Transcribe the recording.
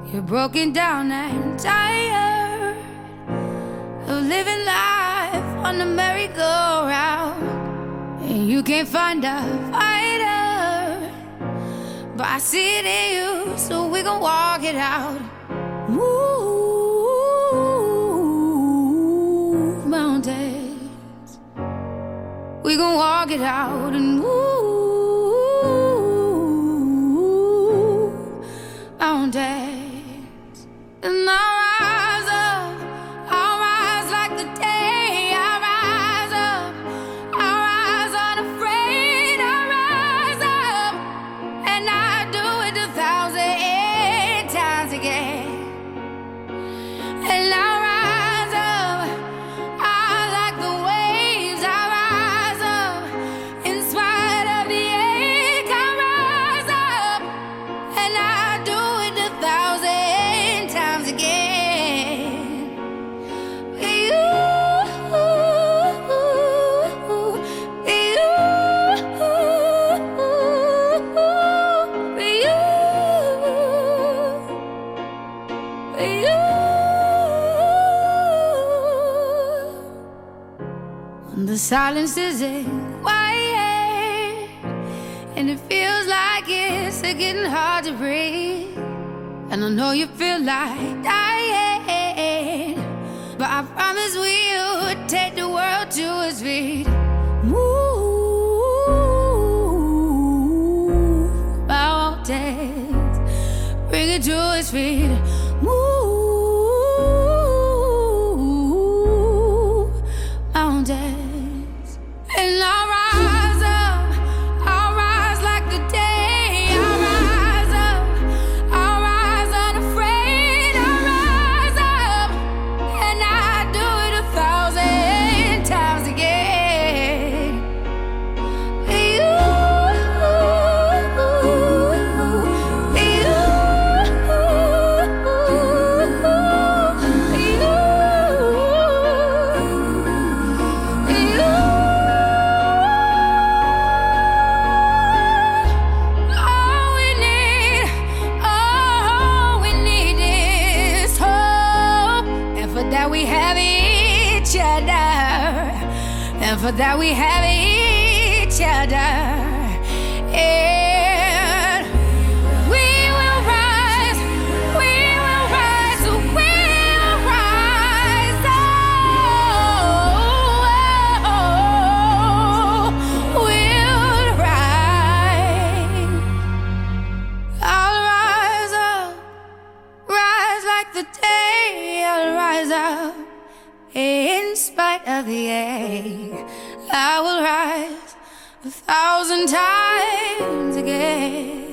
You're broken down and tired of living life on the merry-go-round, and you can't find a fighter, but I see it in you, so we gon' walk it out. Move mountains, we gon' walk it out and move mountains. And I'll rise up, I'll rise like the day. I'll rise up, I'll rise unafraid. I'll rise up, and I'll do it 1,000 times again. And I'll rise up, I'll like the waves. I'll rise up, in spite of the ache. I'll rise up, and I'll do it 1,000 times again. For you, for you. When the silence isn't quiet and it feels like it's getting hard to breathe, and I know you feel like dying, but I promise we'll take the world to its feet. Move mountains, bring it to its feet. Move mountains. And I'll rise up, I'll rise like the day. I'll rise up, I'll rise unafraid. I'll rise up, and I'll do it 1,000 times again. For you, for you, that we have each other, and for that we have each other. And we will rise, we will rise, we will rise. Oh, we'll rise. I'll rise up, rise like the day. I'll rise up, in spite of the ache. I will rise 1,000 times again.